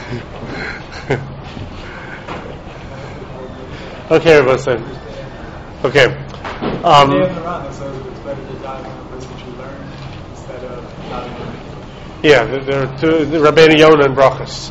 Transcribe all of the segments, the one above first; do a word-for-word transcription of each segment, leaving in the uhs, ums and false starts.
Okay, everyone say. Okay. Um, yeah, there, there are two, the Rabbeinu Yonah and Brachas.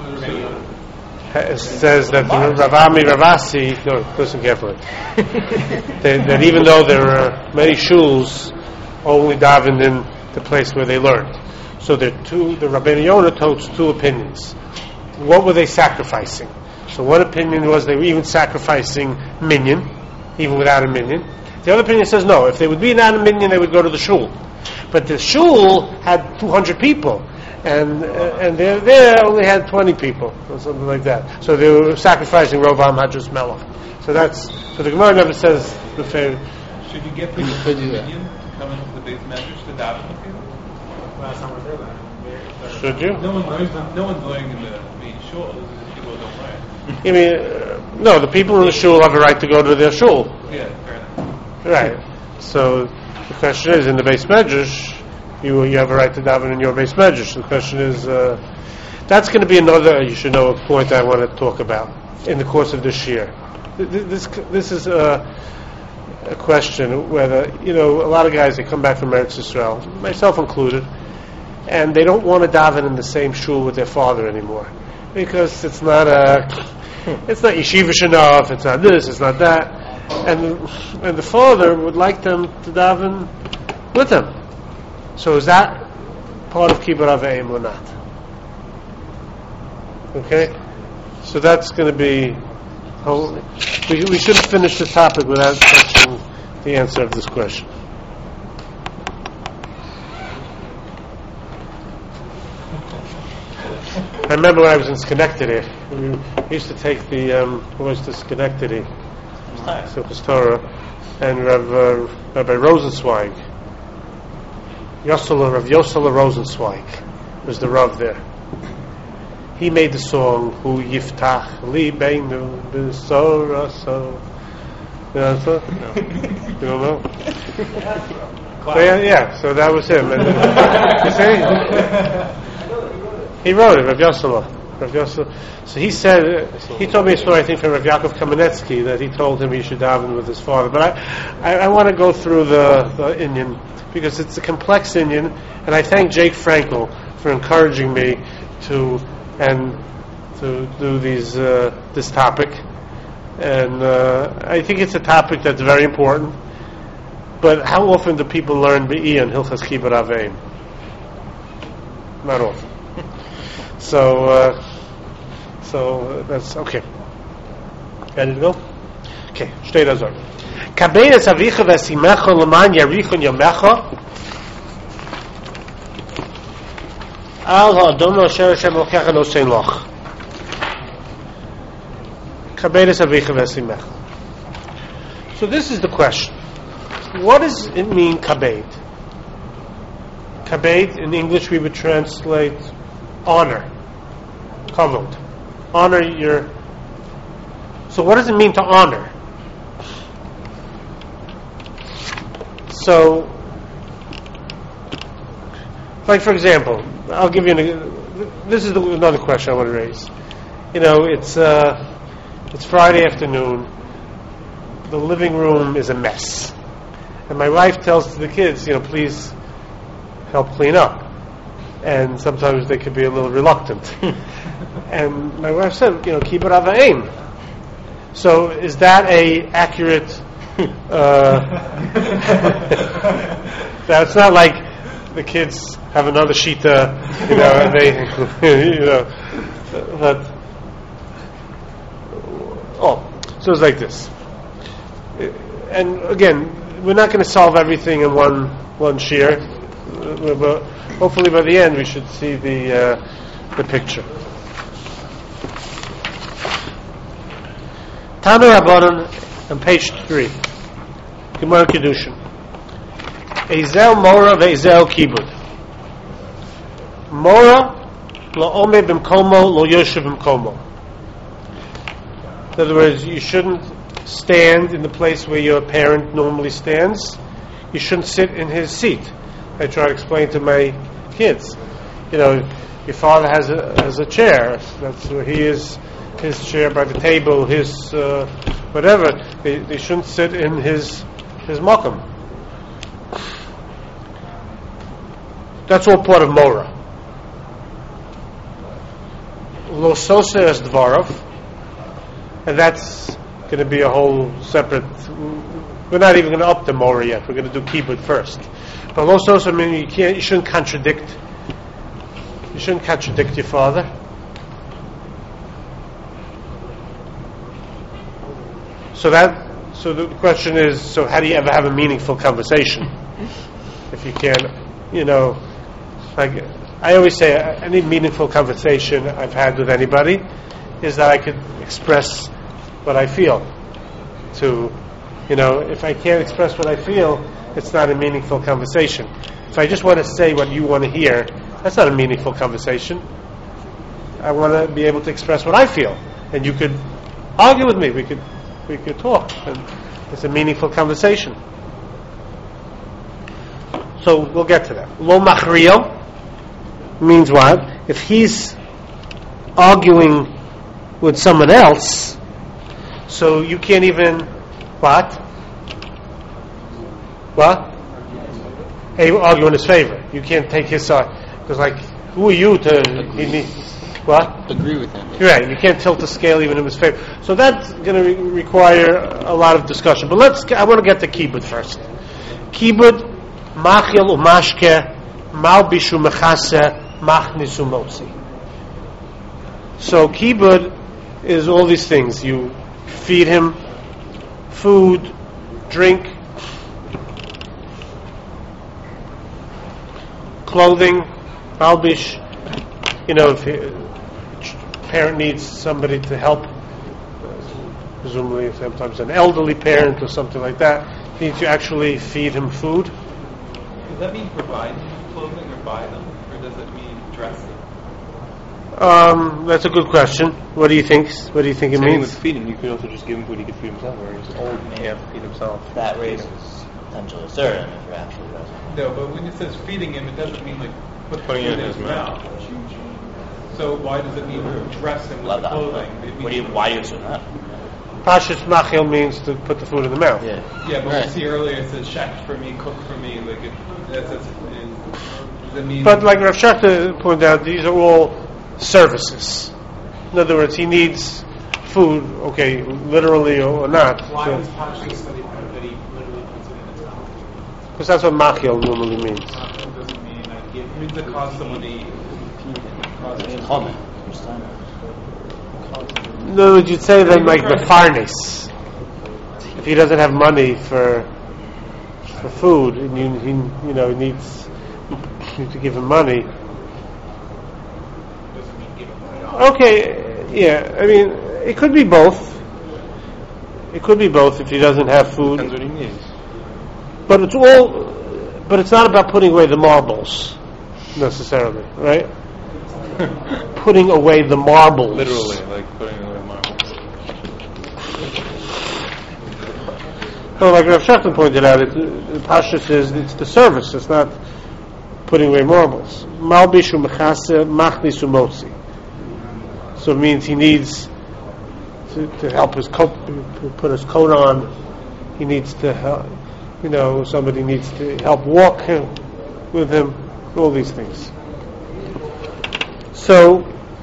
It says that the Ravami Ravasi, no, listen carefully, that, that even though there are many shuls, only davened in the place where they learned. So there are two, the Rabbeinu Yonah told two opinions. What were they sacrificing? So one opinion was they were even sacrificing minyan, even without a minyan. The other opinion says no, if they would be without a minyan, they would go to the shul. But the shul had two hundred people, and uh, and they there only had twenty people, or something like that. So they were sacrificing Rovam Hadras Melech. So that's, so the Gemara never says the fair. Should you get the minyan to come into the base measures to daven with people? Should you? No one learns, no one's learning in the main shul. People don't learn. I mean, uh, no, the people in the shul have a right to go to their shul. Yeah, fair enough. Right. So the question is, in the base medrash, you you have a right to daven in your base medrash. The question is, uh, that's going to be another, you should know, a point I want to talk about in the course of this year. This this is a, a question whether, you know, a lot of guys, they come back from Eretz Yisrael, myself included, and they don't want to daven in the same shul with their father anymore, because it's not a, it's not yeshivish enough, it's not this, it's not that, and and the father would like them to daven with him. So is that part of kibbur aveim or not? Okay, so that's going to be. Oh, we we shouldn't finish the topic without touching the answer of this question. I remember when I was in Schenectady, we used to take the um, was to Schenectady, Simchas Torah, and Rav, uh, Rabbi Rosenzweig, Yosela, Rav Yosela Rosenzweig was the Rav there. He made the song "Hu Yiftach Libeinu B'Soraso." You know that? No. You don't know? So yeah, yeah, so that was him. And, you see? He wrote it, Rav Yosela. Rav Yosela. So he said, uh, he told me a story, I think, from Rav Yaakov Kamenetsky, that he told him he should daven with his father. But I, I, I want to go through the, the Inyan, because it's a complex Inyan, and I thank Jake Frankel for encouraging me to and to do these uh, this topic. And uh, I think it's a topic that's very important. But how often do people learn Be'i and Hilchas Kibbur Aveim? Not often. So, uh, so that's okay. Ready to go? Okay. Stay there, Zor. Kabenes avicha v'asimecha l'man yarichon yomecha al ha'adom asher Hashem lokecha lo sein loch. Kabenes avicha v'asimecha. So this is the question. What does it mean, kabed? Kabed, in English we would translate honor. Kavod. Honor your... So what does it mean to honor? So, like for example, I'll give you an... This is the, another question I want to raise. You know, it's uh, it's Friday afternoon. The living room is a mess. And my wife tells the kids, you know, please help clean up. And sometimes they could be a little reluctant. And my wife said, you know, kibbur aveim. So is that a accurate? Uh, that's not like the kids have another shita, you know, and they, you know, but oh, so it's like this. And again, we're not going to solve everything in one one shear, but hopefully by the end we should see the uh, the picture. Tanu Rabbanan on page three, Gemara Kedushin. Ezel Mora ve'ezel Kibud. Mora lo ome b'mkomo lo yoshev b'mkomo. In other words, you shouldn't stand in the place where your parent normally stands. You shouldn't sit in his seat. I try to explain to my kids, you know, your father has a has a chair. That's where he is. His chair by the table. His uh, whatever. They, they shouldn't sit in his his makom. That's all part of Mora. Lo sosa es dvarov, and that's going to be a whole separate. We're not even going to up the Mora yet. We're going to do kibbud first. But lo sosa means you can't. You shouldn't contradict. You shouldn't contradict your father. So that. So the question is: so how do you ever have a meaningful conversation if you can't? You know, like. I always say, any meaningful conversation I've had with anybody is that I could express what I feel. To, you know, if I can't express what I feel, it's not a meaningful conversation. If I just want to say what you want to hear, that's not a meaningful conversation. I want to be able to express what I feel, and you could argue with me. We could, we could talk, and it's a meaningful conversation. So we'll get to that. Lo machriyo means what? If he's arguing with someone else, so you can't even what? What? Hey, argue in his favor. You can't take his side because, like, who are you to? He needs, what? Agree with him. You're right. You can't tilt the scale even in his favor. So that's going to re- require a lot of discussion. But let's. I want to get to kibbud first. Kibbud, machil umashke, malbishu mechase. Machnisu motzi. So kibbud is all these things. You feed him food, drink, clothing, malbish. You know, if a parent needs somebody to help, presumably sometimes an elderly parent or something like that, you need to actually feed him food. Does that mean provide him clothing or buy them? Or does it mean dress them? Um, that's a good question. What do you think? What do you think it Same means? with feeding, you could also just give him food he could feed himself, or he's old and he can't feed himself. That raises potential concern if you're actually doesn't. No, but when it says feeding him, it doesn't mean like put Putting food it in his mouth. So why does it mean dress him with Love the that. clothing? It What do you? means- Why do you assume that? Pashas machil means to put the food in the mouth. Yeah. Yeah, but Right. we see earlier it says shech for me, cook for me. Like it, that's, that's, it, does it mean? But like Rav Shachta pointed out, these are all services. In other words, he needs food, okay, literally or not. Why was Pashas that he that he literally puts it in his mouth? Because that's what machil normally means. Uh, It doesn't mean I give it means it costs someone to eat. Costs It's him. common. First time. In other words, you'd say then like the farnes. If he doesn't have money for for food, and you he, you know needs you need to give him money. doesn't mean give him the dollar. Okay, yeah. I mean, it could be both. It could be both if he doesn't have food. Depends what he needs. But it's all. But it's not about putting away the marbles, necessarily, right? Putting away the marbles. Literally, like putting away marbles. Well, like Rav Shachtan pointed out, it, the Pashas is it's the service. It's not putting away marbles. Malbishu mechase machnisu motzi. So it means he needs to, to help his coat, to put his coat on. He needs to help. You know, somebody needs to help walk him with him. All these things. So,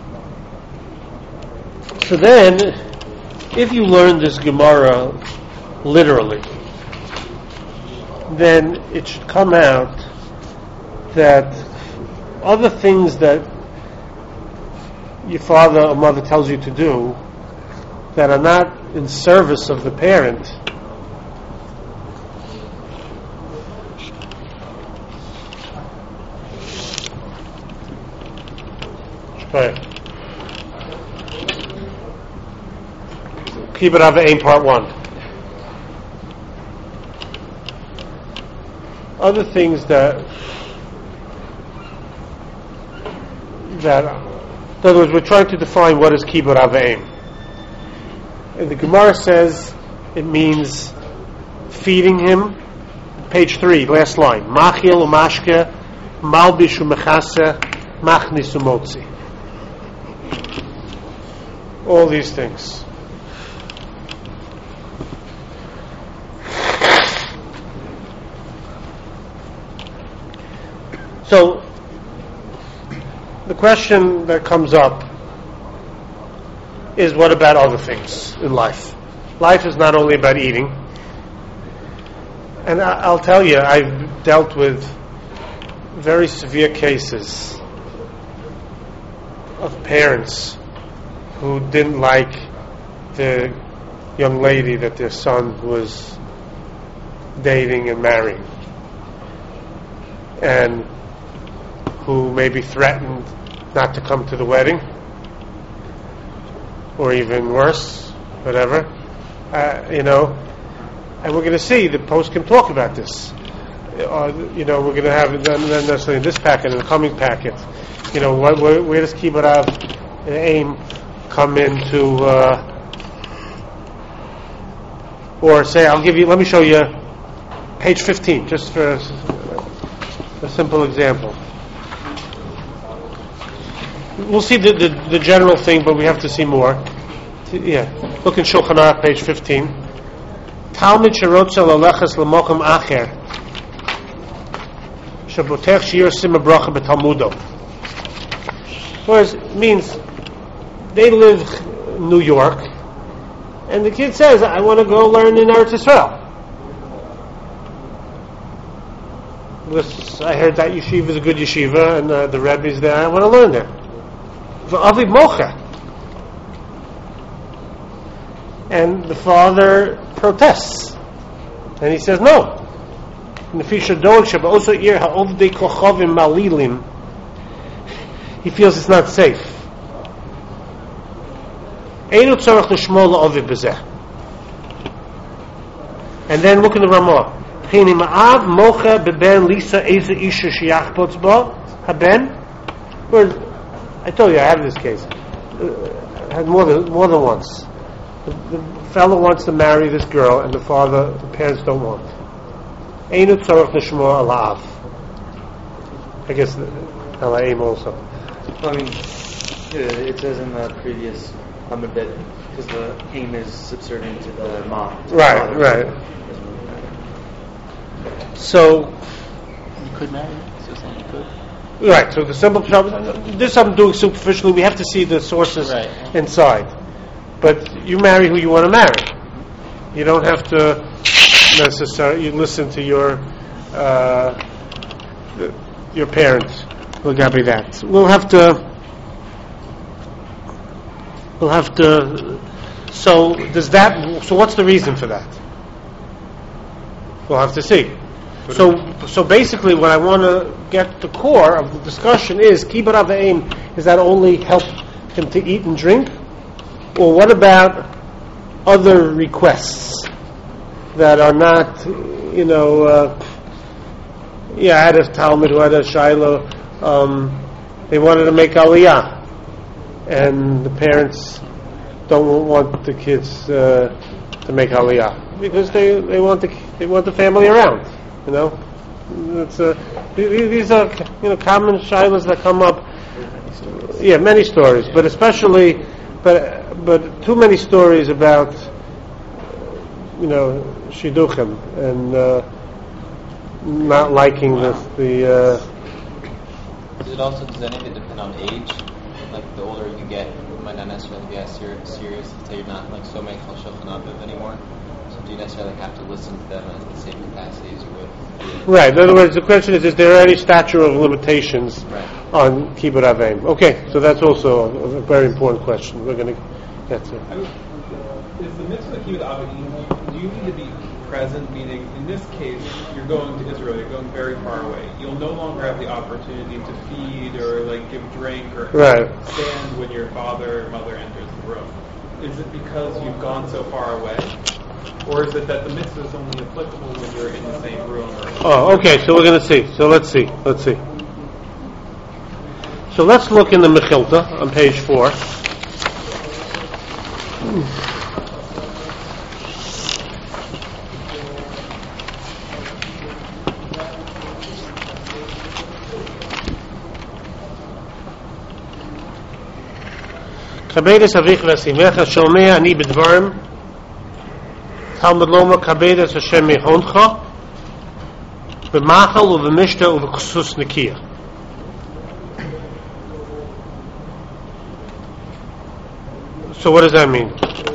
so then, if you learn this Gemara literally, then it should come out that other things that your father or mother tells you to do that are not in service of the parent, right. Keep it over aim part one. Other things that that in other words, we're trying to define what is kibbud aveim. And the Gemara says it means feeding him. Page three, last line. Machil umashke, malbish umechase, machnis umotzi. all these things. So, the question that comes up is, what about other things in life? Life is not only about eating. And I, I'll tell you, I've dealt with very severe cases of parents who didn't like the young lady that their son was dating and marrying, and who maybe threatened not to come to the wedding, or even worse, whatever, uh, you know. And we're going to see the post can talk about this. Uh, you know, we're going to have it not necessarily in this packet, in the coming packet. You know, where, where, where does Kibbud Av and aim come into? Uh, or say, I'll give you. Let me show you page fifteen, just for a, a simple example. We'll see the, the, the general thing, but we have to see more. Yeah, look in Shulchan Aruch, page fifteen. Talmid sherotza laleches lemokum acher shabotech shir sima bracha betalmudo. Whereas it means they live in New York, and the kid says, "I want to go learn in Eretz Yisrael." I heard that yeshiva is a good yeshiva, and uh, the Rebbe's there. I want to learn there. V'avi mocha. And the father protests, and he says no. He feels it's not safe. And then look in the Ramah. I told you I have this case. I had more than more than once. The, the fellow wants to marry this girl, and the father, the parents don't want. Einu tzorach nishmor alav. I guess alaim also. Well, I mean, it says in the previous Amud that because the aim is subservient to the mom. To right, the right. So you could marry. So you're saying you could. Right. So the simple this I'm doing superficially. We have to see the sources right. inside. But you marry who you want to marry. You don't have to necessarily you listen to your uh, your parents. Will be that. We'll have to. We'll have to. So does that? So what's the reason for that? We'll have to see. So, so basically, what I want to get the core of the discussion is Kibbud Av V'Eim. Is that only help him to eat and drink? Or what about other requests that are not, you know, uh, yeah, I had a Talmud who had a Shiloh, um, they wanted to make Aliyah, and the parents don't want the kids uh, to make Aliyah because they, they want the they want the family around, you know. It's uh, these are you know common Shilohs that come up. Yeah, many stories, but especially, but. But too many stories about, you know, shidduchim and uh, not liking wow. the. the uh, Does it also does any of it depend on age? Like the older you get, it might not necessarily be as ser- serious. Say you're not like so many Shulchan Aruch anymore. So do you necessarily have to listen to them in the same capacity as you would? Right. In other words, the question is: is there any statute of limitations right. on Kibbud Av V'Eim? Okay, so that's also a, a very important question. We're going to. That's it. I mean, is the mitzvah Kibbud Av V'Eim, do you need to be present? Meaning, in this case, you're going to Israel, you're going very far away. You'll no longer have the opportunity to feed or like give drink or right. stand when your father or mother enters the room. Is it because you've gone so far away? Or is it that the mitzvah is only applicable when you're in the same room? Or oh, okay, so we're going to see. So let's see. Let's see. So let's look in the Mechilta on page four. Kabedes avich v'asimecha shomei ani b'dvarim Talmud Lomar Kabedes Hashem mehoncha b'machal u'v'mishta u'v'ksus nikiyah. So what does that mean?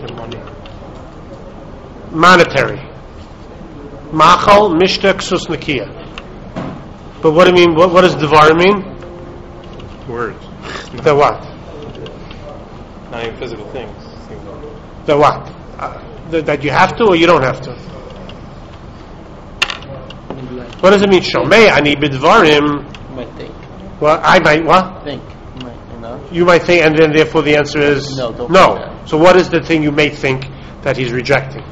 Monetary. Machal, mishta, ksus nikiyah. But what do you mean? What, what does dvar mean? Words. The what? Not even physical things. The what? Uh, th- that you have to or you don't have to? What does it mean? Shomei ani bidvarim. You might think. Well, I might what? Think. You might, you know? You might think, and then therefore the answer is No, don't no. think that. So what is the thing you may think that he's rejecting?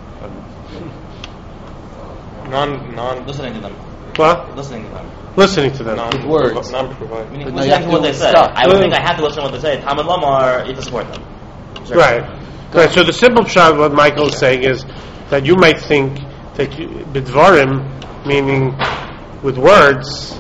Non, non, Listening to them. What? Listening to them. Listening to them. non, words. non-provide. Meaning But now listening you have to to what they say. stop. I would Uh, think I have to listen to what they say. Talmud Lomar, you have to support them. Sure. Right. Right. So the simple shot, what Michael is saying is that you might think that you, bidvarim, meaning with words,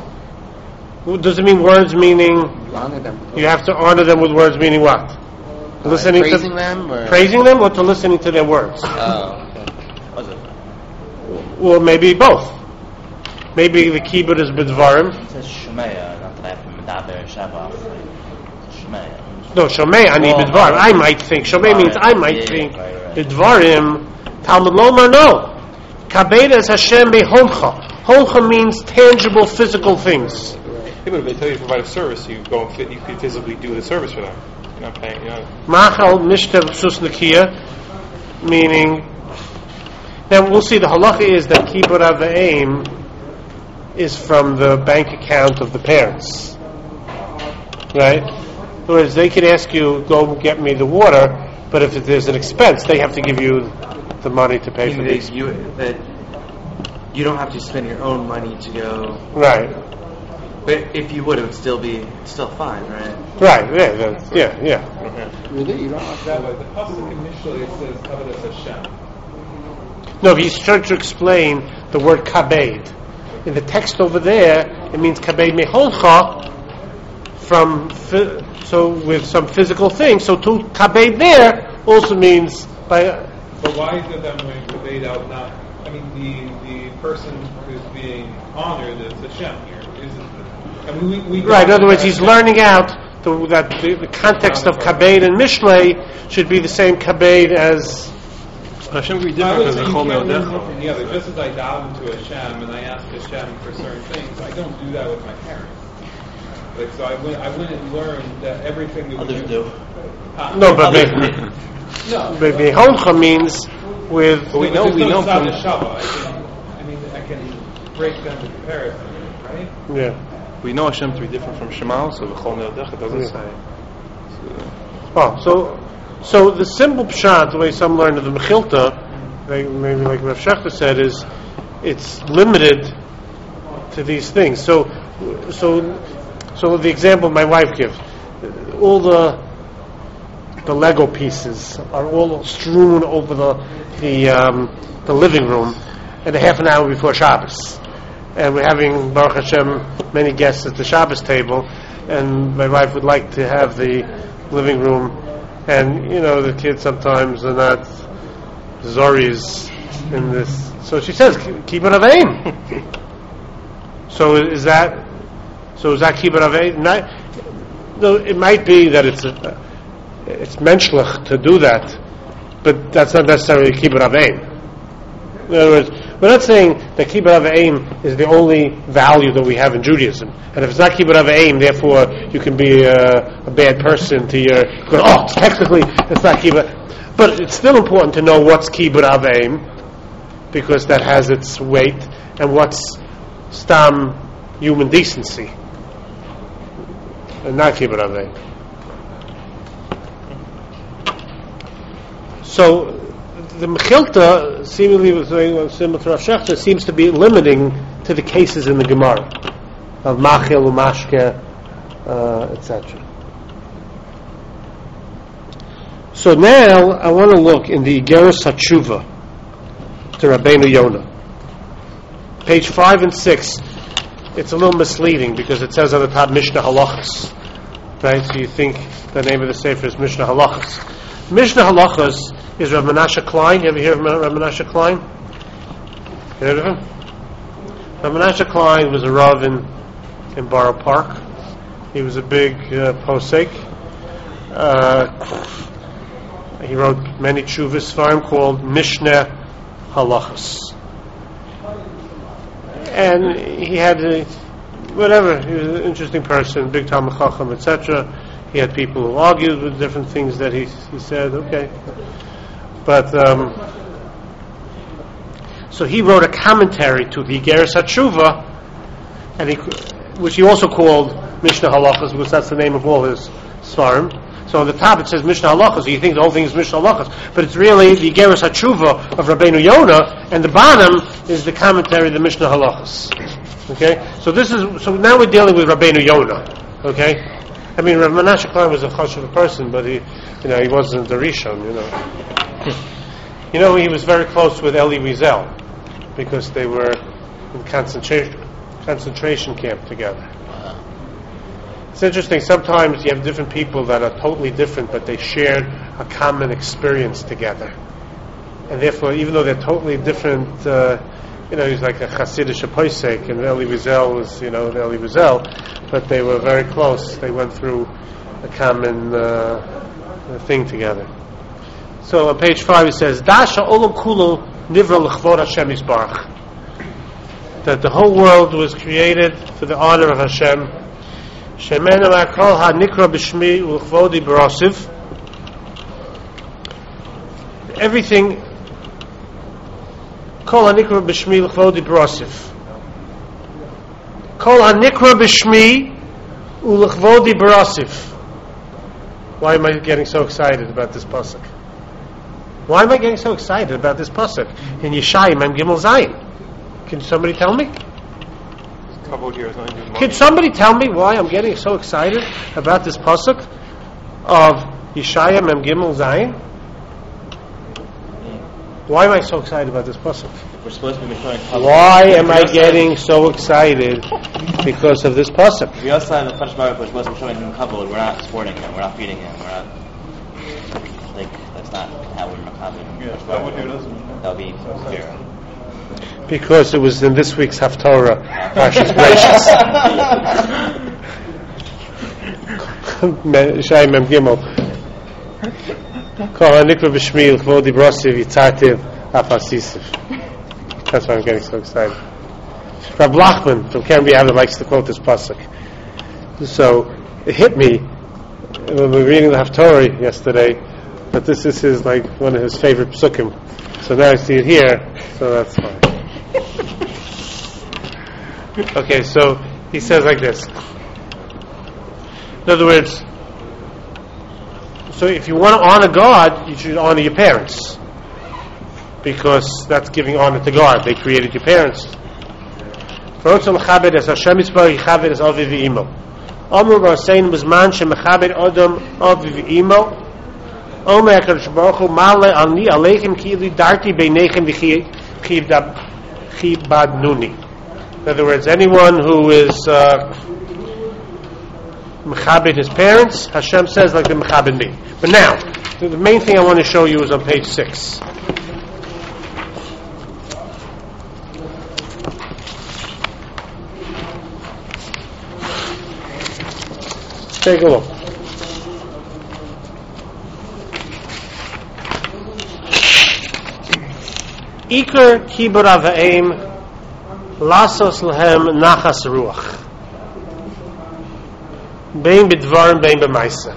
does it mean words meaning You honor them. you have to honor them with words meaning what? Uh, Listening praising to them or praising them or to listening to their words? Oh, okay. What's it? Well, maybe both. Maybe the kibbut is bidvarim. It says Shemeya, not that I have to medaber Shabbat. Shemeya. No, shomei ani Well, bidvarim. I might think shomei means I might Yeah, think right, right. bidvarim. Talmud Lomar no. Kabedas Hashem behoncha. Honcha means tangible, physical things. Yeah, but if they tell you to provide a service, you go and fit, you can physically do the service for them. You're not paying. You're not. Machal mishter sus nikia, meaning. Now we'll see. The halacha is that kibbut avayim is from the bank account of the parents, right? In other words, they can ask you, "Go get me the water," but if there's an expense, they have to give you the money to pay for Meaning these. that you, that you don't have to spend your own money to go. Right, But if you would, it would still be still fine, right? right, yeah, that's- yeah, yeah. Really? You don't have That way, the pasuk initially it says Kavod Hashem. No, but he's trying to explain the word kabed. In the text over there, it means kabed meholcha, from phy- so with some physical thing. So to kabed there also means by. But why is it that when Kavod out not? I mean, the the person who's being honored is Hashem here. Isn't it? I mean, we, we Right. In other words, he's learning out the, that the, the context of kabed and mishlei should be the same kabed as. Hashem can be I different would because say the you chol can't learn me'odecha. one from the other. Just as I daven to Hashem and I ask Hashem for certain things, I don't do that with my parents. Like so, I went, I went and learned that everything that we Others do. Huh? No, but Others maybe do. no. meholcha means with. But we know, There's we no know from Tzad Shabbat. I can, I mean, I can break them to comparison, right? Yeah. we know Hashem to be different from Shema, so the chol me'odecha doesn't Yeah. say. Oh, so so the simple pshat, the way some learn of the Mechilta, like, maybe like Rav Shechter said, is it's limited to these things. So, so, so the example my wife gives, all the the Lego pieces are all strewn over the the um, the living room, at a half an hour before Shabbos, and we're having Baruch Hashem many guests at the Shabbos table, and my wife would like to have the living room, and you know the kids sometimes are not zoris in this, so she says keep it avein. So is that so is that keep it avein? Not, no, it might be that it's a, it's menschlich to do that, but that's not necessarily keep it avein. In other words, we're not saying that kibbut avayim is the only value that we have in Judaism, and if it's not kibbut avayim, therefore you can be a, a bad person to your. Oh, technically it's not kibbut, but it's still important to know what's kibbut avayim, because that has its weight, and what's stam human decency, and not kibbut avayim. So. The Mechilta, seemingly similar to Rav Shechter, seems to be limiting to the cases in the Gemara of Machil, Umashke, uh, et cetera. So now I want to look in the Igeres HaTshuva to Rabbeinu Yonah. Page five and six. It's a little misleading because it says on the top Mishnah Halachas, right? So you think the name of the sefer is Mishnah Halachos. Mishnah Halachos is Rav Menashe Klein. You ever hear of Rav Menashe Klein? You heard of him? Rav Menashe Klein was a Rav in, in Borough Park. He was a big uh, posek. Uh, he wrote many tshuvas for him called Mishnah Halachos. And he had a, whatever, he was an interesting person, big Talmid Chacham, et cetera. He had people who argued with different things that he he said, okay. But, um, so he wrote a commentary to the Igeres HaTshuva, and he, which he also called Mishnah Halachos, because that's the name of all his svarim. So on the top it says Mishnah Halachos, so you think the whole thing is Mishnah Halachos, but it's really the Igeres HaTshuva of Rabbeinu Yonah, and the bottom is the commentary of the Mishnah Halachos. Okay? So this is, so now we're dealing with Rabbeinu Yonah. Okay? I mean, Rav Menashe Klein was a chashuv person, but he, you know, he wasn't the Rishon, you know. You know, he was very close with Elie Wiesel, because they were in concentration, concentration camp together. It's interesting, sometimes you have different people that are totally different, but they shared a common experience together. And therefore, even though they're totally different, uh, you know, he's like a Hasidic posek, and Elie Wiesel was, you know, Elie Wiesel, but they were very close. They went through a common uh, thing together. So on page five it says, Dasha olam kulo nivra l'chvod Hashem yisbarach. That the whole world was created for the honor of Hashem. Shemenu akol ha-nikra b'shmi u'chvodi b'rosiv. Everything, kol ha-nikra b'shmi u'chvodi b'rosiv. Kol ha-nikra b'shmi u'chvodi b'rosiv. Why am I getting so excited about this pasuk? Why am I getting so excited about this pasuk in Yeshayim Mem Gimel Zayin? Can somebody tell me? Can somebody tell me why I'm getting so excited about this pasuk of Yeshayim Mem Gimel Zayin? Why am I so excited about this pasuk? We're supposed to be showing. Why am I getting so excited because of this pasuk? We also have a Kadosh Baruch Hu, we're supposed to be showing him kavod. We're not supporting him. We're not feeding him. We're not like that's not how we're makabbing him. Yeah, that would do That'll be clear. Because it was in this week's Haftorah, Parshas Bereishis. Yeshayim Mem Gimel. Kol ha-nikra b'shmi l'chvodi b'rosiv yitzartiv afasisiv. That's why I'm getting so excited. Rav Lachman from Cambria Avda likes to quote this pasuk. So it hit me when we were reading the Haftorah yesterday that this is his, like, one of his favorite psukim. So now I see it here, so that's fine. Okay, so he says like this. In other words, so if you want to honor God, you should honor your parents, because that's giving honor to God. They created your parents. Amr Barsein was man shemechabed Adam aviv v'imo. Omer HaKadosh Baruch Hu male ani aleichem ki ili darti beinechem v'chibadnuni. In other words, anyone who is uh, mechabed his parents, Hashem says, like the mechabed me. But now, the main thing I want to show you is on page six. Take a look. Iker kibur avayim lasos lehem nachas ruach bein b'dvarim bein b'maisa.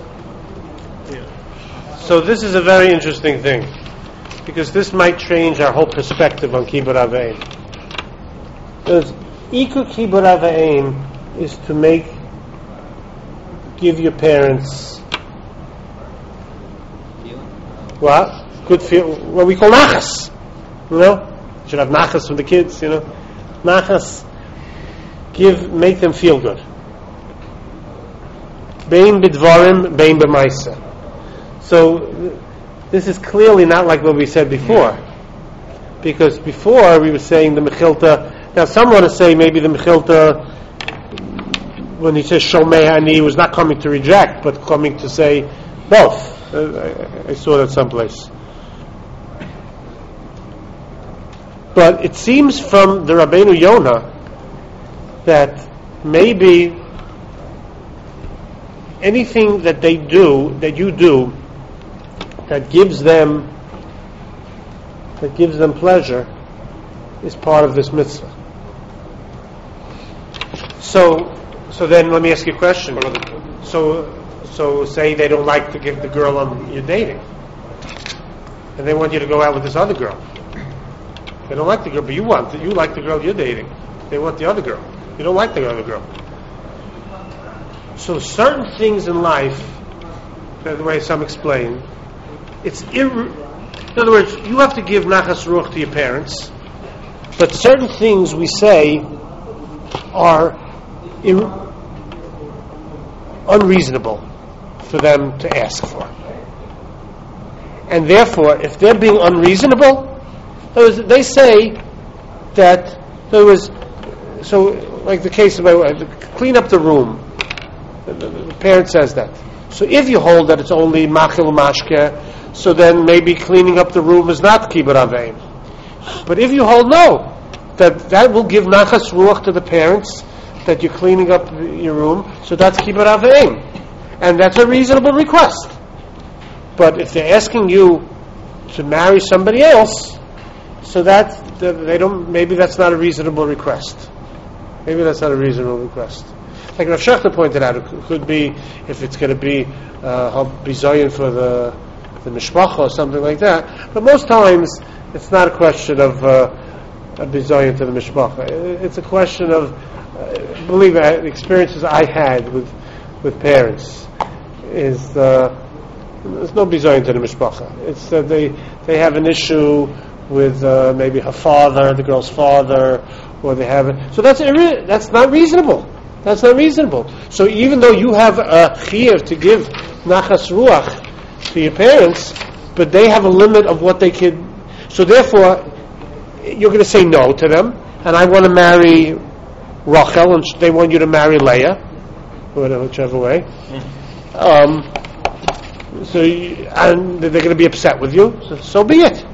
So this is a very interesting thing, because this might change our whole perspective on kibur avayim. Because iker kibur avayim is to make, give your parents what? Good feel, what we call nachas. You know, you should have nachas from the kids. You know, nachas, give, make them feel good. Bein b'dvarim, bein b'maisa. So this is clearly not like what we said before, because before we were saying the mechilta. Now some want to say maybe the mechilta when he says Shomei Ani, he was not coming to reject, but coming to say both. Uh, I, I saw that someplace. But it seems from the Rabbeinu Yonah that maybe anything that they do, that you do, that gives them that gives them pleasure, is part of this mitzvah. So, so then let me ask you a question. So, so say they don't like to give the girl on you're dating, and they want you to go out with this other girl. They don't like the girl, but you want you like the girl you're dating. They want the other girl. You don't like the other girl. So certain things in life, the way some explain, it's ir- in other words, you have to give nachas ruach to your parents, but certain things we say are ir- unreasonable for them to ask for. And therefore, if they're being unreasonable, they say that there was, so like the case of my, clean up the room. The, the, the parent says that. So if you hold that it's only machil mashke, so then maybe cleaning up the room is not kibbut aveim. But if you hold no, that that will give nachas ruach to the parents, that you're cleaning up your room, so that's kibbut aveim, and that's a reasonable request. But if they're asking you to marry somebody else, so that they don't, maybe that's not a reasonable request. Maybe that's not a reasonable request. Like Rav Shechter pointed out, it could be if it's going to be uh, bizayin for the the mishpacha or something like that. But most times, it's not a question of uh, a bizayin to the mishpacha. It's a question of, uh, believe me, the experiences I had with with parents is uh, there's no bizayin to the mishpacha. It's that they they have an issue with uh, maybe her father, the girl's father, or they have it. So that's irre- that's not reasonable. That's not reasonable. So even though you have a chiyuv to give nachas ruach to your parents, but they have a limit of what they can. So therefore, you're going to say no to them. And I want to marry Rachel, and they want you to marry Leah, whatever, whichever way. Um, so you, and they're going to be upset with you. So, so be it.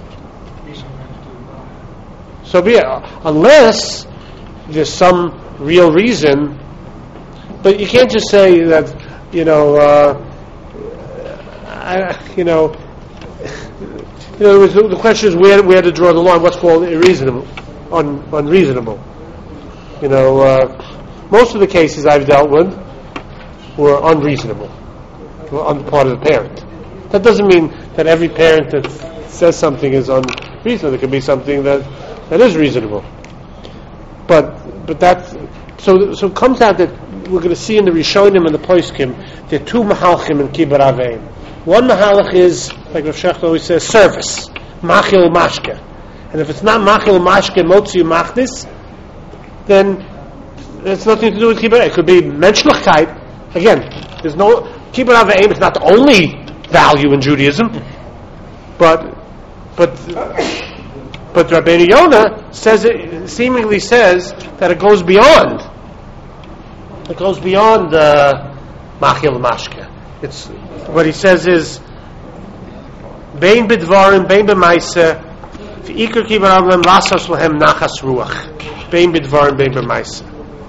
So be it. Unless there's some real reason, but you can't just say that, you know, uh, I, you know, in other words, the question is where where to draw the line. What's called irreasonable, un, unreasonable. You know, uh, most of the cases I've dealt with were unreasonable, were on the part of the parent. That doesn't mean that every parent that says something is unreasonable. It could be something that, that is reasonable. But but that's so so it comes out that we're going to see in the Rishonim and the Poskim there are two mahalchim in kibbut aveim. One mahalach is, like Rav Shechter always says, service, machil mashke, and if it's not machil mashke motzi machdis, then it's nothing to do with kibbut. It could be menschlichkeit. Again, there's no kibbut aveim. It's not the only value in Judaism, but but. But Rabbeinu Yonah says it, seemingly says that it goes beyond. It goes beyond uh, machil mashke. It's what he says is bein bidvarim, bein b'maisa, v'ikar kibbut avim lasas lahem nachas ruach. Bein bidvarim, bein b'maisa.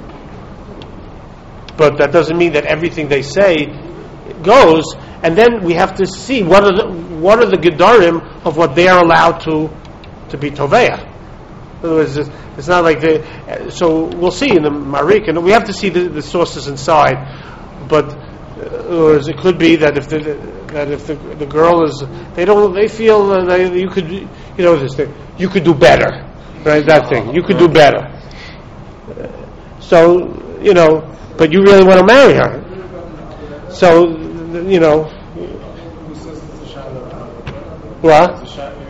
But that doesn't mean that everything they say goes. And then we have to see what are the what are the gedarim of what they are allowed to. to be toveya. In other words, it's not like the. So we'll see in the Marik, and we have to see the, the sources inside. But uh, it could be that if the that if the, the girl is, they don't, they feel uh, they, you could, you know, this thing, you could do better, right? That thing, you could do better. So you know, but you really want to marry her. So you know, what?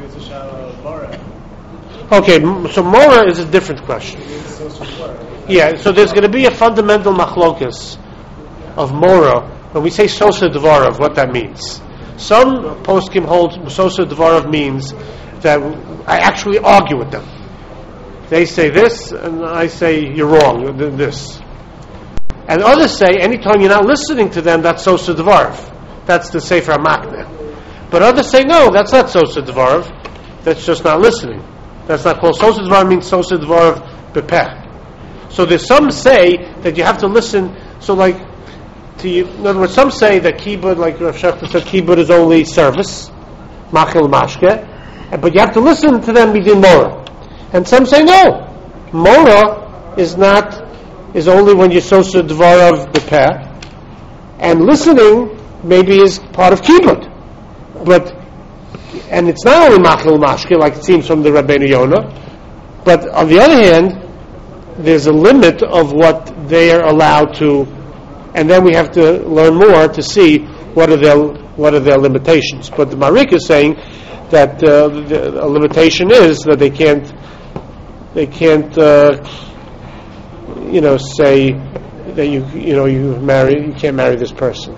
Okay, so Mora is a different question. Yeah, so there's going to be a fundamental machlokas of Mora when we say Sosa Dvarov, what that means. Some poskim hold Sosa Dvarov means that I actually argue with them. They say this, and I say you're wrong, this. And others say, anytime you're not listening to them, that's Sosa Dvarv. That's the Sefer HaMakneh. But others say, no, that's not Sosa Dvarv. That's just not listening. That's not called Sosa Dvarv, means Sosa Dvarv Bepeh. So there's some say that you have to listen, so like, to you, in other words, some say that Kibbud, like Rav Shechter said, Kibbud is only service, Machil Mashke, but you have to listen to them midin Mora. And some say, no, Mora is not, is only when you're Sosa Dvarav Bepeh, and listening maybe is part of Kibbud. But, and it's not only Machil Mashke, like it seems from the Rabbeinu Yonah, but on the other hand, there's a limit of what they are allowed to, and then we have to learn more to see what are their what are their limitations. But the Marik is saying that uh, the, a limitation is that they can't they can't uh, you know say that you you know you marry you can't marry this person.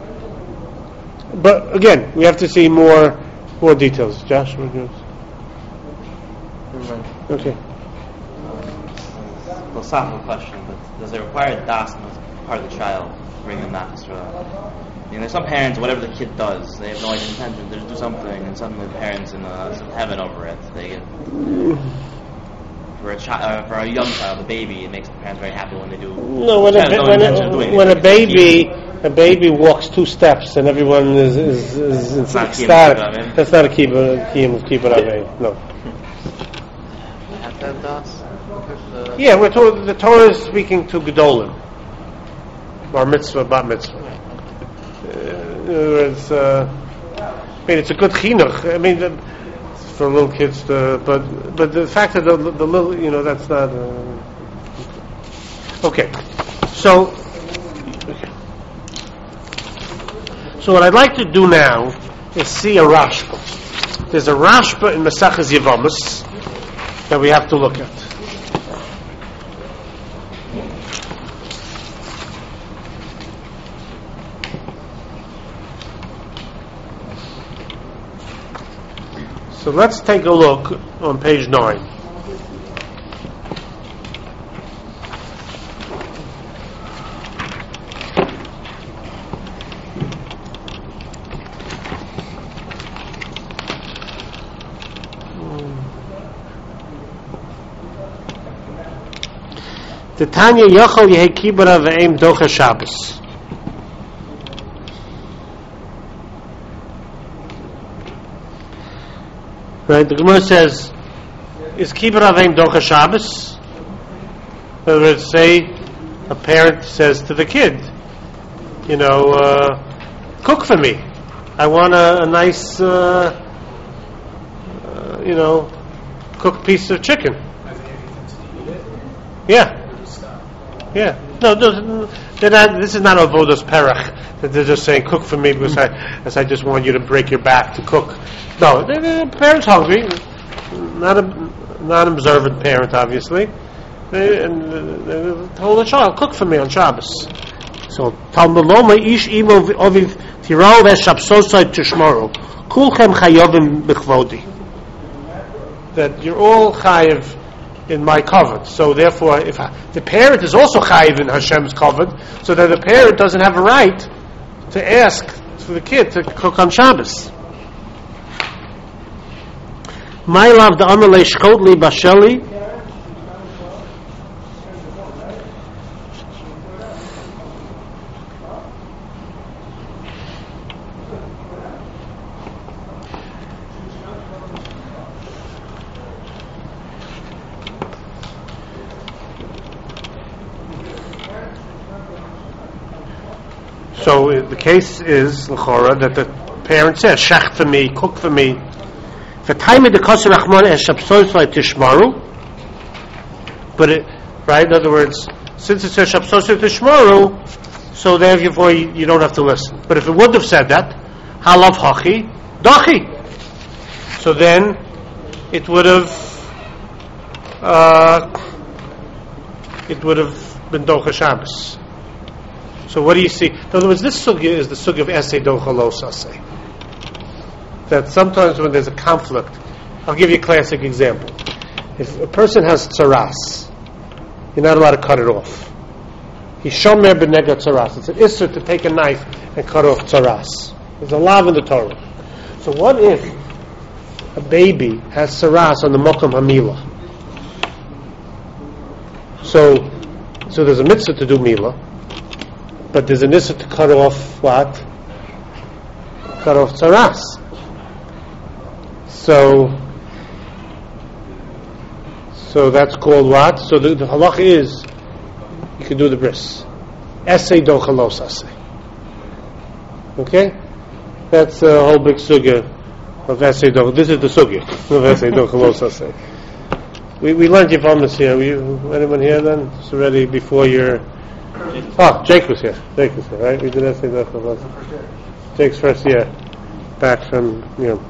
But again, we have to see more more details. Josh, what do you okay. Philosophical question, but does it require das on the part of the child to bring them back to Israel? You know, there's some parents, whatever the kid does, they have no intention to do something, and suddenly the parents in uh, some heaven over it. They get for a child, uh, for a young child, a baby, it makes the parents very happy when they do. No, when a, no when, intention of a, doing when a anything. baby a baby walks two steps and everyone is is, is, is not ecstatic. Kibbud Avim. That's not a kibbud kibbud Avim. No. Have to have das? Uh, Yeah, we're told the Torah is speaking to Gedolim. Bar mitzvah, bat mitzvah. Uh, it's, uh, I mean, it's a good chinuch. I mean, the, for little kids, to, but but the fact that the, the little, you know, that's not. Uh, okay, so okay. So what I'd like to do now is see a Rashba. There's a Rashba in Maseches Yevamos that we have to look at. So let's take a look on page nine. The Tanya Yochel Yehi Kibara Ve'em Docha Shabbos. Right, the Gemara says, is Kibbud Avim Docha Shabbos? In other words, say a parent says to the kid, you know, uh, cook for me. I want a, a nice, uh, uh, you know, cooked piece of chicken. Yeah. Yeah. No, they're not, this is not avodas perach. That they're just saying, cook for me because I, as I just want you to break your back to cook. No, the, the parent's hungry. Not a non-observant parent, obviously. They, and they told the child, cook for me on Shabbos. So, Talmud Loma ish imo oviv tirol ve'shapsosai tishmoru. Kulchem chayovim b'chvodi. That you're all chayiv in my covet. So therefore, if I, the parent is also chayiv in Hashem's covet, so that the parent doesn't have a right to ask for the kid to cook on Shabbos. My love, the Amalei Shkotli Basheli. So uh, the case is, l'chora, that the parent says, shach for me, cook for me. But it, right, in other words, since it says Shapsosu Tishmaru, so therefore you, you don't have to listen. But if it would have said that, Halav Hachi, Dachi. So then it would have uh, it would have been Docha Shabbos. So what do you see? In other words, this sugya is the sugya of Esei Docha Lo Sasei. That sometimes when there's a conflict, I'll give you a classic example. If a person has tsaras, you're not allowed to cut it off. Yishomer b'nega tzaras. It's an issur to take a knife and cut off tzaras. There's a law in the Torah. So what if a baby has tzaras on the mokum hamila? So, so there's a mitzvah to do mila, but there's an issur to cut off what? Cut off tzaras. So, so that's called what? So the, the halach is you can do the bris. Essay do chalos assay. Okay, that's a whole big sugya of essay do. This is the sugya of essay do chalos assay. We we learned Yavamas here. We, anyone here then? It's already before your. Oh, Jake was here. Jake was here, right? We did essay do chalos. Jake's first year back from you know.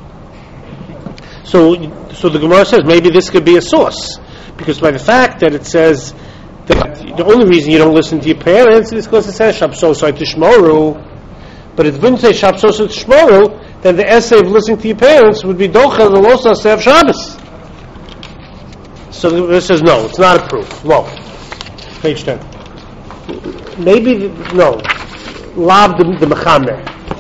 So, so the Gemara says maybe this could be a source, because by the fact that it says that the only reason you don't listen to your parents is because it says Shapsosai Tishmoru, but if it wouldn't say Shapsosai Tishmoru, then the essay of listening to your parents would be Dochel the Losa Sev Shabbos. So this says no, it's not a proof. Low, page ten. Maybe no, Lav the, the Mechamer.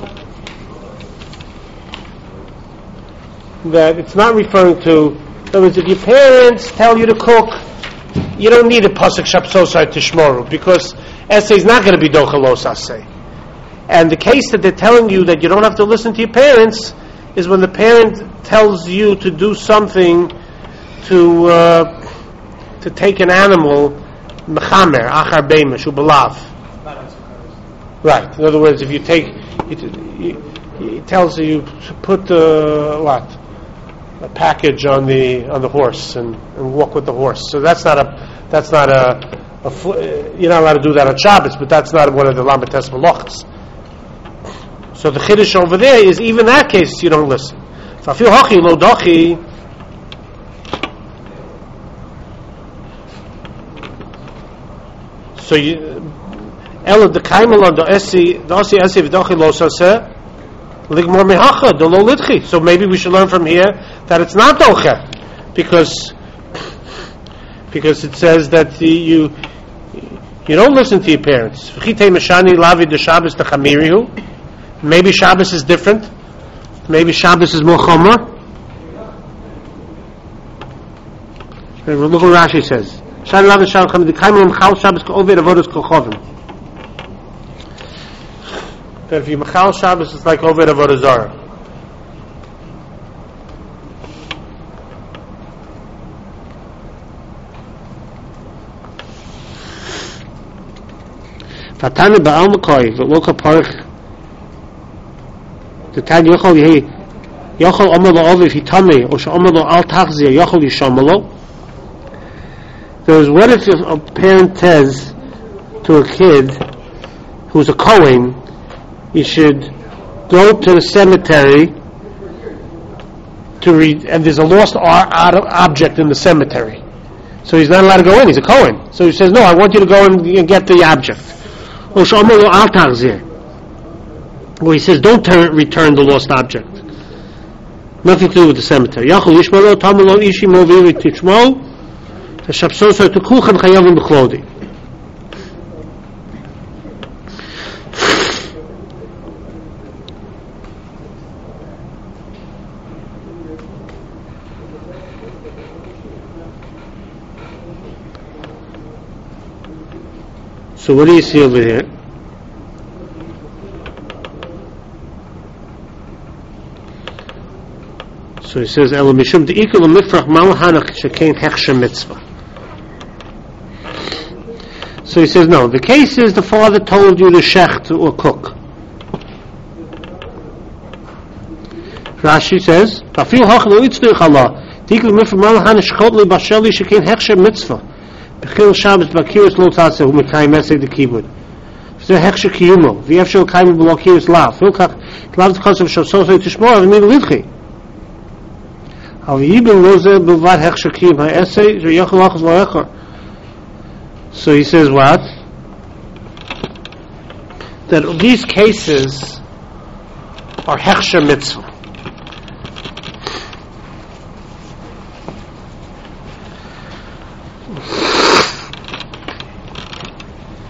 That it's not referring to. In other words, if your parents tell you to cook, you don't need a pasuk shapsosai tishmoru, because essay is not going to be dochalos assay. And the case that they're telling you that you don't have to listen to your parents is when the parent tells you to do something to uh, to take an animal mechamer achar beimesh ubalav. Right. In other words, if you take, it, it tells you to put uh, what. a package on the on the horse and, and walk with the horse. So that's not a that's not a, a you're not allowed to do that on Shabbos, but that's not one of the Lamates Malachas. So the Chiddush over there is even that case you don't listen. Fafil hachi lo dachi. So you ela the kaimel on the esi the esi esi v'dachi lo saseh. So maybe we should learn from here that it's not doche, because because it says that the, you you don't listen to your parents. Maybe Shabbos is different. Maybe Shabbos is more chomer. Look what Rashi says. That if you machal Shabbos, it's like Oved Avodah Zarah. Fatane ba'al makoi v'loka parich the tan yochol yehi yochol omer lo oviv hitame or she'omer lo al tachzir yochol yishamalo. There is, what if a parent says to a kid who's a Kohen, you should go to the cemetery to read, and there's a lost ar- ar- object in the cemetery, so he's not allowed to go in. He's a Kohen, so he says, "No, I want you to go and, and get the object." Well, he says, "Don't turn, return the lost object. Nothing to do with the cemetery." So what do you see over here? So he says, "Elo mishum deikul mifrach mal hanach shekein hechsher mitzvah." So he says, no. The case is the father told you to shecht or cook. Rashi says, "Afil hach lo itzrich Allah deikul mifrach mal hanach shchot li basheli shekein hechsher mitzvah." Bechil Shabbos Bakiris Lo Tatzeh Hu Mekayim Esed the Kibud. V'zeh Hechsher Kiyumo V'yef Shel Kayim B'lo Kiris Lav V'ilkach Lav T'chosov Shel Sosei Tishmor V'mid Lidchi Al Yibin Loze B'vad Hechsher Kiyum HaEsed V'yochel Lachos Lo Echor. So he says what? That these cases are Hechsher Mitzvah.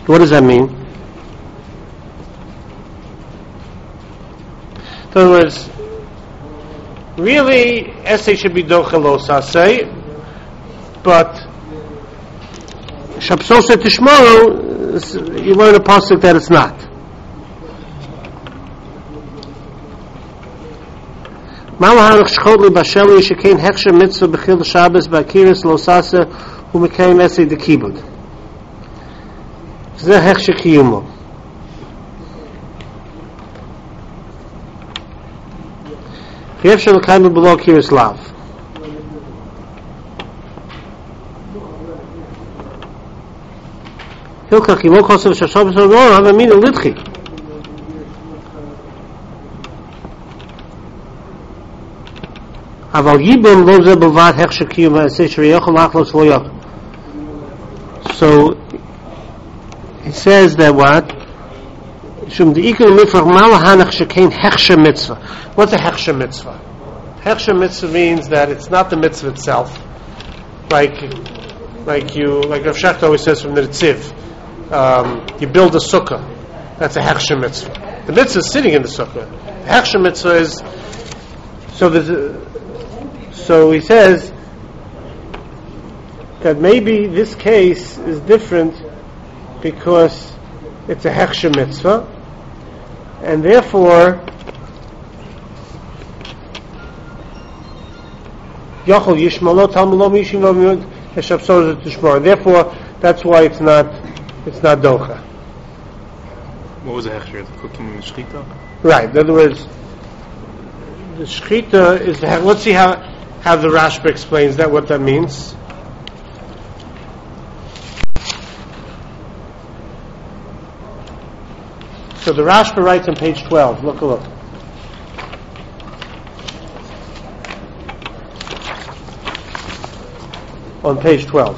What does that mean? In other words, really, essay should be docha lo saseh, but shabsosa tishmaro, you learn a pasuk that it's not. Malahanach shchotli basheli shekein heksher mitzvah bechil Shabbos ba'kiris lo saseh hu mekayim essay de kibud. Zeh heksher kiyumo. Yesh l'kayim below kiris lav. Hilchach imo kosev shashav shador have a mina lidchi. Aval yibum lo ze bavad hechsher kiyum ha'aseh shriyochel achlos lo yoch. So it says that what? Shum the ikon mitzvah malahanach shekein hechsher mitzvah. What's a hechsher mitzvah? Hechsher mitzvah means that it's not the mitzvah itself, like like you like Rav Shechter always says from the Ritziv. Um, you build a sukkah. That's a hechsher mitzvah. The mitzvah is sitting in the sukkah. The hechsher mitzvah is so. The so he says that maybe this case is different because it's a hechsher mitzvah, and therefore Yachol Yishmalo Talmulo Mishim Heshabsor Tishmar. Therefore, that's why it's not it's not docha. What was the hechsher? The cooking in the shchita? Right. In other words, the shchita is the. Let's see how how the Rashba explains that. What that means. So the Rashba writes on page twelve. Look a look. On page twelve.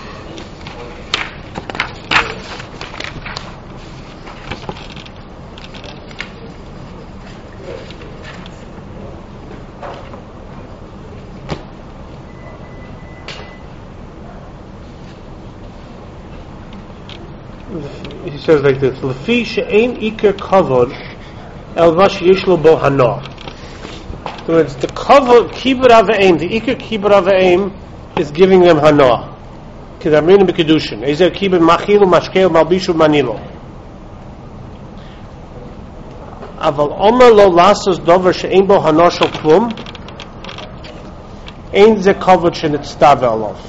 He says like this: Lefi she'ein iker kavod el vash yishlo bo hana. In other words, the kavod kibur aveim, the iker kibur aveim is giving them hana. Kedamrin b'kedushin. Ezer kibur machilu mashkeu malbishu manilo. Aval omer lo lasos dover she'ein bo hana shel klum. Ein ze kavod shenitztave alav.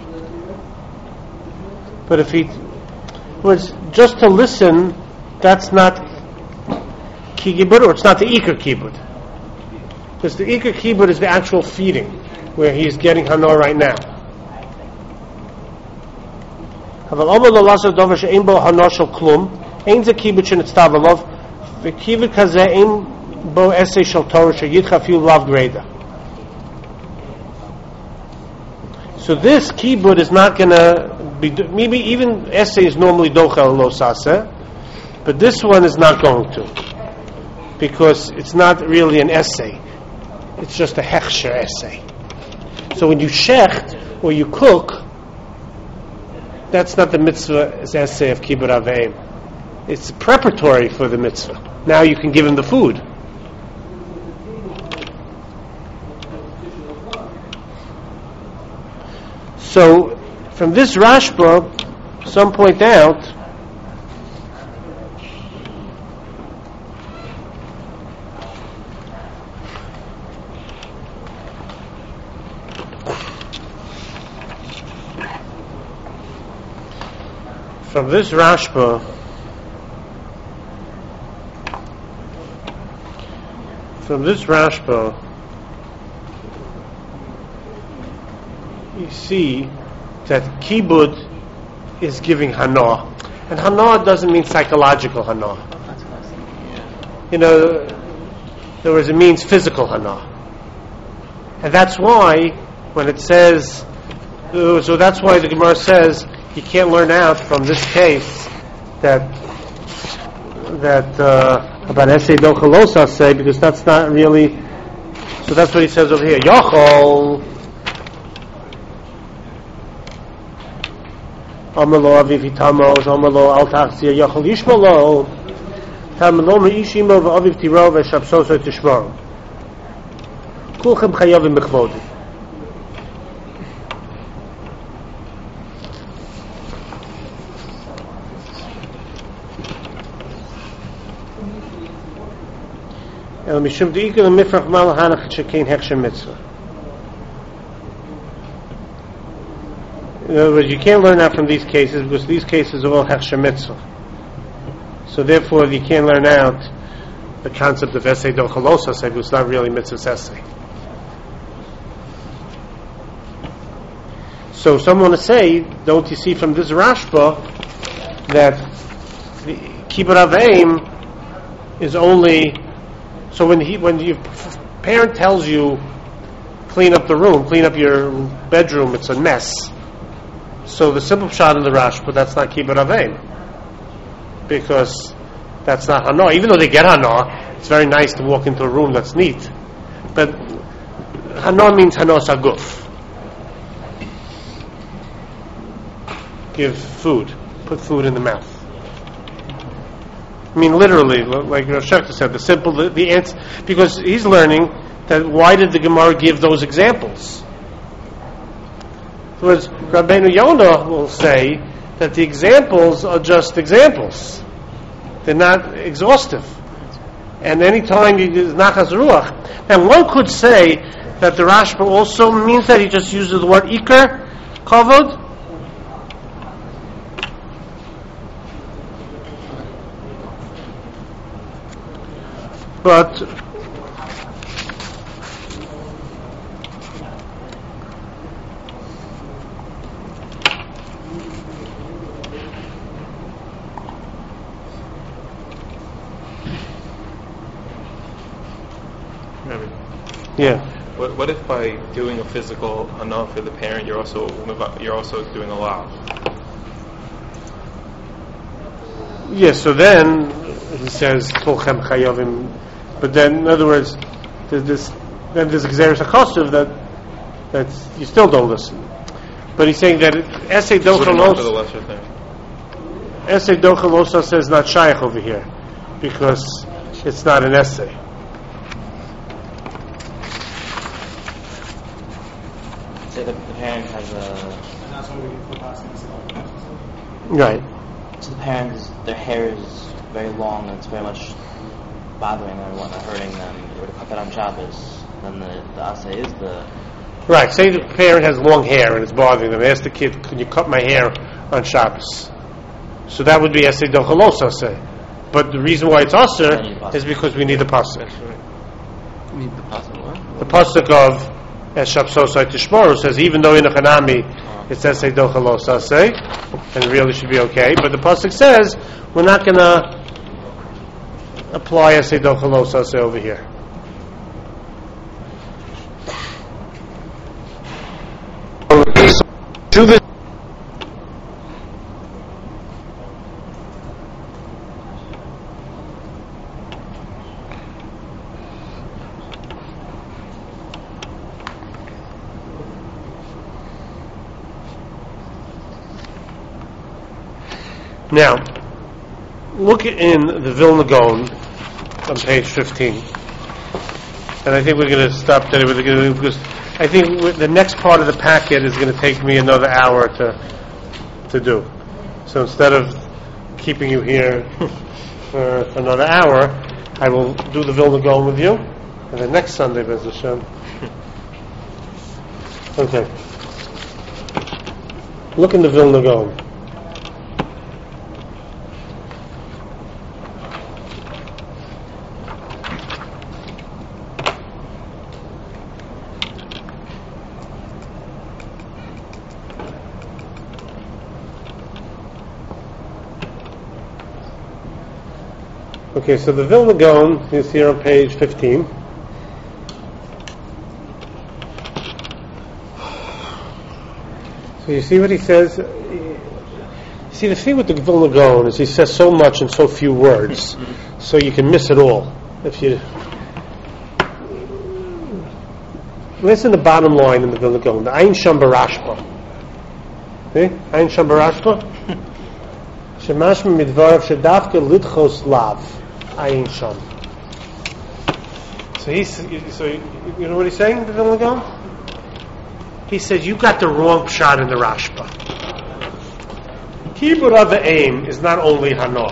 But if he was just to listen, that's not ki kibud, or it's not the ikar kibud. Because the ikar kibud is the actual feeding, where he is getting hana right now. Haval omer lo lasos dover she'ein bo hana shel klum, ein ze kibud shenitztave alav, v'kibud kazeh ein bo essay shel Torah sheyitcha afilu lav greda. So this kibud is not going to be, maybe even essay is normally docha lo saseh, but this one is not going to, because it's not really an essay. It's just a hechsher essay. So when you shecht, or you cook, that's not the mitzvah essay of kibud aveim. It's preparatory for the mitzvah. Now you can give him the food. So, from this Rashba, some point out from this Rashba from this Rashba you see that kibud is giving hana, and hana doesn't mean psychological hana. You know, in other words, it means physical hana, and that's why when it says, uh, so that's why the Gemara says you can't learn out from this case that that uh, about essay dochalosa say, because that's not really. So that's what he says over here. Yochol. Amalo aviv hitamos, Amalo al tachzir yachol yishmalo, Tamalo me'ishimo v'aviv tiro v'shabsoso tishmaro. Kulchem chayavim b'chvodi. El mishum de'ikul mifrach mal hanach shekein hechsher mitzvah. In other words, you can't learn that from these cases because these cases are all hechsher mitzvah. So therefore, you can't learn out the concept of essay dochalosa say because it's not really mitzvah's essay. So someone to say, don't you see from this Rashba that the kibbut aveim is only so when he when your parent tells you clean up the room, clean up your bedroom, it's a mess. So the simple shot in the Rashba, that's not kibbut aveim because that's not hana. Even though they get hana, it's very nice to walk into a room that's neat. But hana means hanos aguf. Give food, put food in the mouth. I mean, literally, like Rosh Hashanah said, the simple, the, the answer, because he's learning that why did the Gemara give those examples? Whereas Rabbeinu Yonah will say that the examples are just examples; they're not exhaustive. And any time you use nachas ruach, and one could say that the Rashba also means that he just uses the word ikar kavod. But yeah. What, what if by doing a physical hana for the parent, you're also you're also doing a lav? Yes. So then he says kulchem chayavim. But then, in other words, there's this, then there's exeris hakosov that that you still don't listen. But he's saying that essay dochalosa essay dochalosa says not shaykh over here because it's not an essay. Say that the parent has a. And that's why we put past Right. So the parent is, their hair is very long and it's very much bothering them and whatnot, hurting them. They were to cut that on Shabbos. Then the, the assay is the. Right. Say the parent has long hair and it's bothering them. Ask the kid, "Can you cut my hair on Shabbos?" So that would be essay dochalosa say. But the reason why it's usher is because we need the pasuk. Need the pasuk. The pasuk of Eshapsosai Tishmoru says even though in a Hanami it says say dochalosa say, and it really should be okay. But the pasuk says we're not going to apply say dochalosa say over here. To the Now, look in the Vilna Gaon on page fifteen, and I think we're going to stop there because I think the next part of the packet is going to take me another hour to to do. So instead of keeping you here for another hour, I will do the Vilna Gaon with you, and then next Sunday, Bez Hashem. Okay. Look in the Vilna Gaon. Okay, so the Vilna Gaon is here on page fifteen. So you see what he says? You see, the thing with the Vilna Gaon is he says so much in so few words, so you can miss it all. If you listen to the bottom line in the Vilna Gaon, the Ein Sham Barashba. See? Ein Sham Barashba. Shemashma midvarav shedavke lidchos lav. Ein Sham. So he's, so you know what he's saying, the Vilna Gaon? He says, you got the wrong shot in the Rashba. Kibud Avim is not only Hana.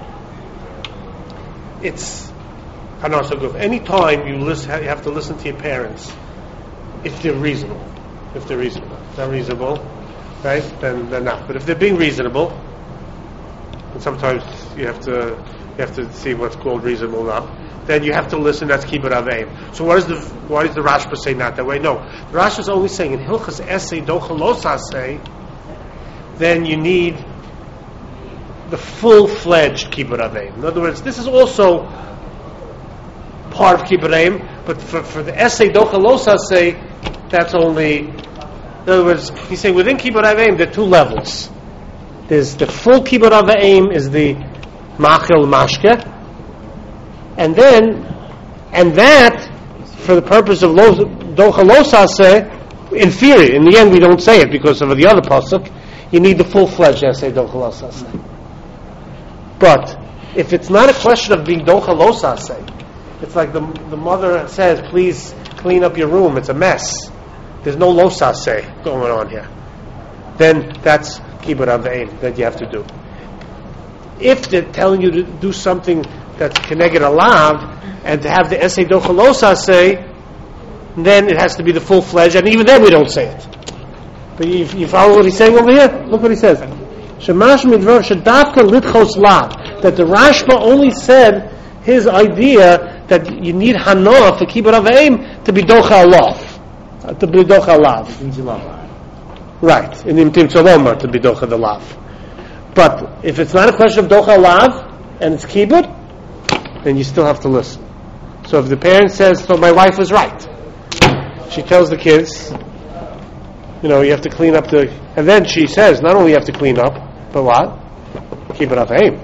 It's Hana Saguf. Any time you listen, you have to listen to your parents, if they're reasonable. If they're reasonable. If they're not reasonable, right, then they're not. But if they're being reasonable, and sometimes you have to you have to see what's called reasonable enough, then you have to listen. That's Kibud Avim. So what is the why does the Rashba say not that way? No, the Rashba is only saying in Hilchas Essay Dochalos say, then you need the full-fledged Kibud Avim. In other words, this is also part of Kibud Avim, but for, for the Essay Dochalos say, that's only. In other words, he's saying within Kibud Avim there are two levels. There's the full Kibud Avim is the Machil Mashke. And then, and that, for the purpose of Docha Losase, in theory, in the end we don't say it because of the other pasuk, you need the full-fledged essay Docha Losase. But, if it's not a question of being Docha Losase, it's like the the mother says, please clean up your room, it's a mess. There's no Losase going on here. Then that's Kibud Avim that you have to do. If they're telling you to do something that's Keneged Alav, and to have the essay Dochalosa say, then it has to be the full-fledged, and even then we don't say it. But you, you follow what he's saying over here? Look what he says. Shemash midvar shedavka litchos lav. That the Rashba only said his idea that you need Hana for Kibud Avim to be Docha Alav. To be Docha Alav. Right. In Imtim Tzolomar to be Docha the Lav. But if it's not a question of Docha Alav, and it's Kibud, then you still have to listen. So if the parent says, so my wife was right, she tells the kids, you know, you have to clean up the, and then she says, not only you have to clean up, but what? Keep it off aim.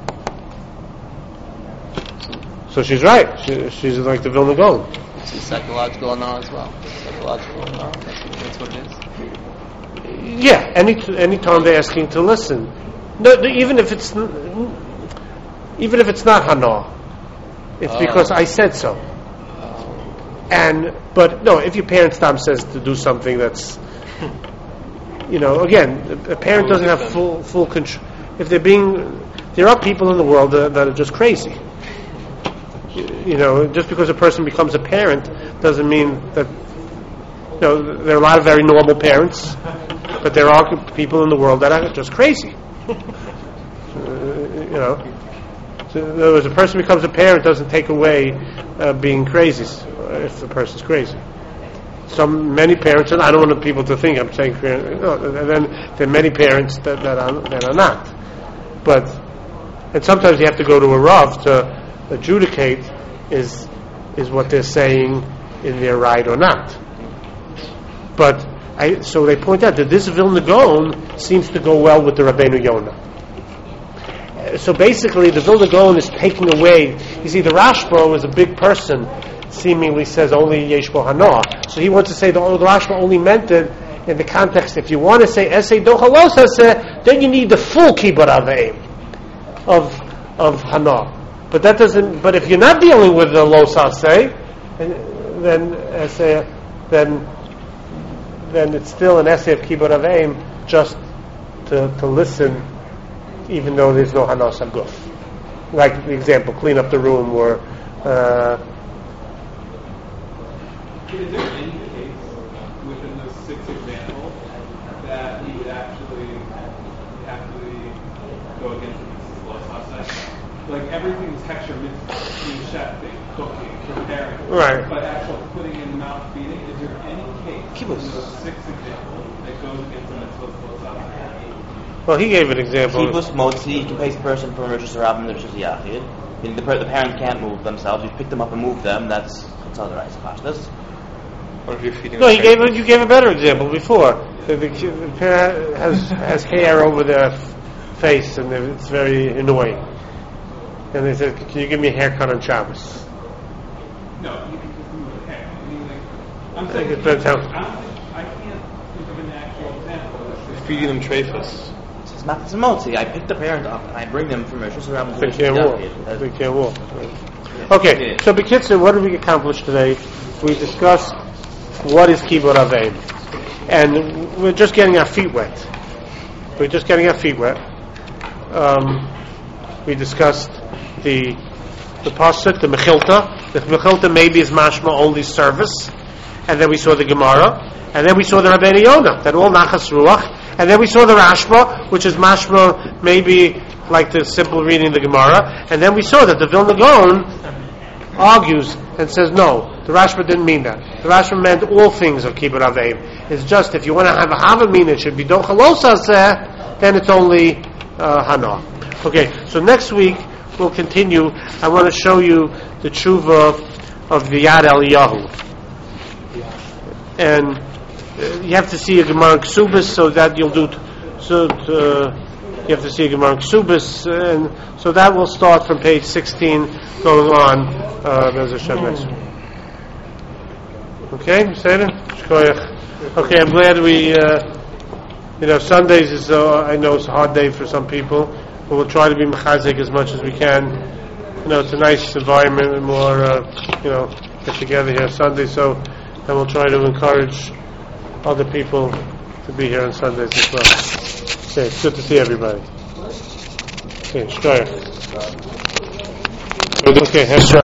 So she's right. She, she's like the Vilna Gaon. It's a psychological no as well. Psychological no. That's, that's what it is. Yeah. Any any time they're asking to listen, no, even if it's even if it's not Hana. It's because I said so. And but no, if your parent Stam says to do something that's, you know, again, a parent doesn't have full full control. If they're being, there are people in the world that, that are just crazy. You know, just because a person becomes a parent doesn't mean that. You know, there are a lot of very normal parents, but there are people in the world that are just crazy. You know. So in other words, a person becomes a parent doesn't take away uh, being crazy if the person's crazy. Some many parents, and I don't want people to think I'm saying, no, and then there are many parents that, that are that are not. But and sometimes you have to go to a Rav to adjudicate is is what they're saying in their right or not. But I, so they point out that this Vilna Gaon seems to go well with the Rabbeinu Yonah. So basically, the Vilna Gaon is taking away. You see, the Rashba is a big person, seemingly says only Yesh Bo Hana. So he wants to say the, the Rashba only meant it in the context. If you want to say Esei Dochalos Haseh, then you need the full Kibud Avim of of Hana. But that doesn't. But if you're not dealing with the Los Haseh, then Esei, then then it's still an Esei of Kibud Avim just to to listen. Even though there's no Hanas Aguf. Like the example, clean up the room or... Uh, Is there any case within those six examples that he would actually actually go against the Los Haseh? Like everything is hechsher mitzvah, being chefing, cooking, preparing. Right. But actually putting in the mouth feeding, is there any case in those six examples that goes against the mitzvah of Los Haseh? well, he gave an example. Kibus motzi, you can place a person from Rishus Rabbin to Rishus Yachid. The, the, the parent can't move themselves. You pick them up and move them. That's that's otherwise pashtas. Or if you're feeding No, a he gave a, you gave a better example before. The, the, the parent has has hair over their f- face, and it's very annoying. And they said, "Can you give me a haircut on Shabbos?" No, you can just move the hair. I mean, like, I'm I saying, think it depends how- I, don't think, I can't think of an actual example. It's just feeding them treifas. It's matzah motzi. I pick the parent up and I bring them from Rosh Hashanah They to can't walk. Rosh They can't walk. Okay, so B'kitzur, what did we accomplish today? We discussed what is Kibbur Aveim. And we're just getting our feet wet. We're just getting our feet wet. Um, we discussed the the pasuk, the mechilta. The mechilta maybe is mashma only service, and then we saw the Gemara, and then we saw the Rabbeinu Yonah, that all nachas ruach, and then we saw the Rashba, which is mashma maybe like the simple reading of the Gemara, and then we saw that the Vilna Gaon argues and says no, the Rashba didn't mean that. The Rashba meant all things of Kibbur Aveim. It's just if you want to have a Havamina, it should be Dochalos Aseh, then it's only uh, Hana. Okay, so next week we'll continue. I want to show you the tshuva of the Yad Eliyahu. And uh, you have to see a Gemara Ksubis so that you'll do, t- so uh, you have to see a Gemara Ksubis, and so that will start from page sixteen going on. Uh, there's a Shem next week. Okay, say it. Okay, I'm glad we, uh, you know, Sundays is, uh, I know it's a hard day for some people, but we'll try to be mechazik as much as we can. You know, it's a nice environment and more, uh, you know, get together here Sunday, so, and we'll try to encourage other people to be here on Sundays as well. Okay, it's good to see everybody. Okay, shkoyach. Okay,